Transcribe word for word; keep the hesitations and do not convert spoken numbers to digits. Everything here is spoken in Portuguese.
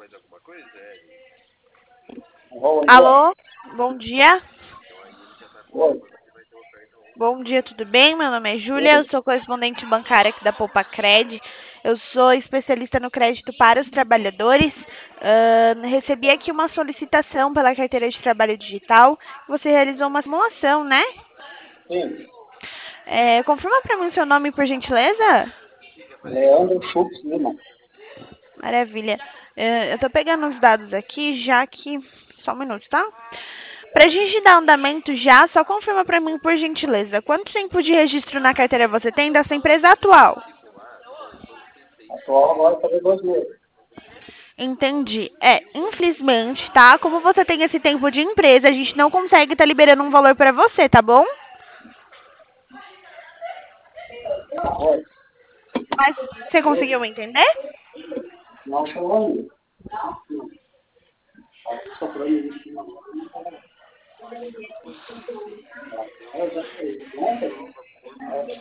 Alô, bom dia. Oi. Bom dia, tudo bem? Meu nome é Júlia, eu sou correspondente bancária aqui da Poupa Cred. Eu sou especialista no crédito para os trabalhadores. Ahn, recebi aqui uma solicitação pela carteira de trabalho digital. Você realizou uma simulação, né? Sim, É, confirma para mim o seu nome, por gentileza? Leandro Schultz Lima. Maravilha. É, eu estou pegando os dados aqui, já que... Só um minuto, tá? Para a gente dar andamento já, só confirma para mim, por gentileza, quanto tempo de registro na carteira você tem da sua empresa atual? Atual agora fazer dois meses. Entendi. É, infelizmente, tá? Como você tem esse tempo de empresa, a gente não consegue estar liberando um valor para você, tá bom? Oi. Mas você conseguiu entender? Não chegou ainda. Tá soprando isso. Eu já sei. Ontem,